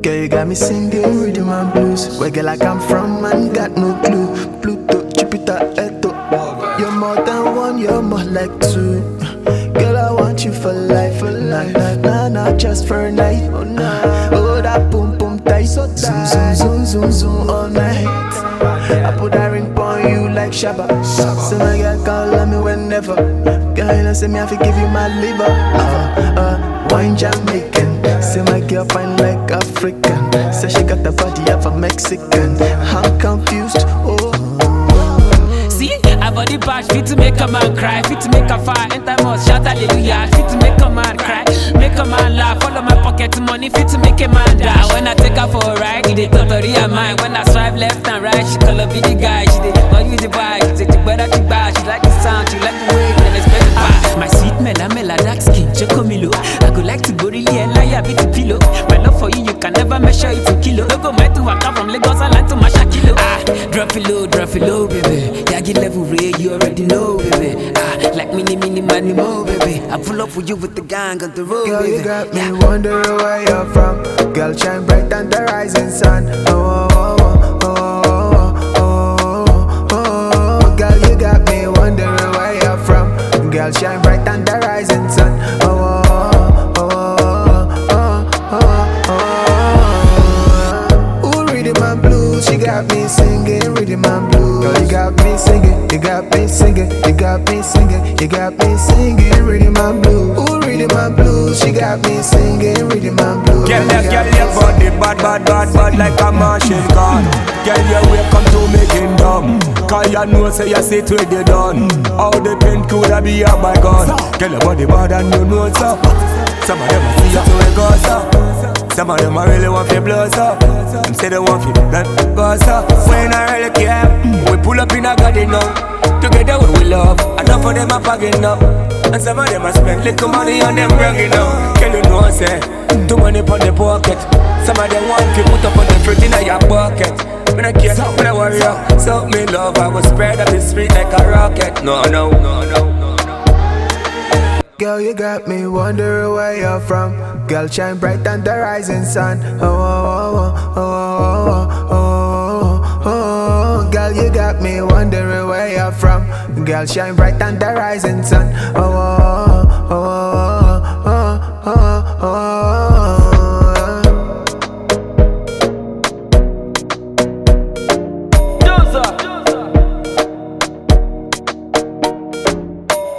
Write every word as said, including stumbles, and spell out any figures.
Girl, you got me singing rhythm and blues. Where girl I come from, man, got no clue. Pluto, Jupiter, Eto. You're more than one, you're more like two. Girl, I want you for life, for life. Nah, nah, nah, just for a night. Oh, nah. Oh, that boom, boom, tight, so tight. Zoom, zoom, zoom, zoom, all night. I put that ring on you like Shabba. So my girl call on me whenever. Girl, you know, say me I fi give you my liver. Uh, uh, wine Jamaican. Say my girl fine like African. Say she got the body of a Mexican. I'm confused, oh. See, I body bash, fit to make a man cry, fit to make a fire, enter must shout hallelujah, fit to make a man cry, make a man laugh, follow my pocket money, fit to make a man die. When I take her for a ride, they totally a mine. When I swipe left and right, she call up the guy, she did all you the vibe, she take the better she buy, she like the sound, she like the way, and expect the vibe. My sweet mela mela dark skin, chocomilo. I go like to go really and lie a bit pillow. My love for you, you can never measure it in kilo. Don't go my to waka from Lagos and land to Masha kilo. Ah, drop it low, drop it low, baby. Yeah, get level ray, you already know, baby. Ah, like mini mini money more, baby. I pull up for you with the gang on the road, girl, baby. you got me yeah. wondering where you're from. Girl, shine bright than the rising sun. Oh, oh, oh, oh, oh, oh, oh. Girl, you got me wondering where you're from. Girl, shine bright than the rising sun. Oh, oh, oh, oh, oh, oh, oh. Ooh, rhythm and blues, she got me singing rhythm and blues. Girl, you got me singing, you got me singing, you got me singing, you got me singing rhythm and blues. Ooh, rhythm and blues, she got me singing rhythm and blues. Girl, yeah, girl, your body bad, bad, bad, bad like a machine gun. Girl, you welcome to me kingdom. Cause you know say you sit where they done. All the pain coulda be a bygone. Girl, your body bad and you know so. Some of them a see you to a go so. Some of them a really want to blow so. Them say they want to let go so. When I really care, we pull up in a garden now. Together we will love. Enough of them a packing up. And some of them a spend little money on them bragging now. Girl, you know say too money on the pocket. Some of them want to put up on the fruit in your bucket. Me no care, me no worry. So me love, I will spread up the street like a rocket. No, no, no, no, no, no. Girl, you got me wondering where you're from. Girl, shine bright than the rising sun. Oh, oh, oh, oh, oh, oh, oh, oh. Girl, you got me wondering where you're from. Girl, shine bright than the rising sun. Oh, oh.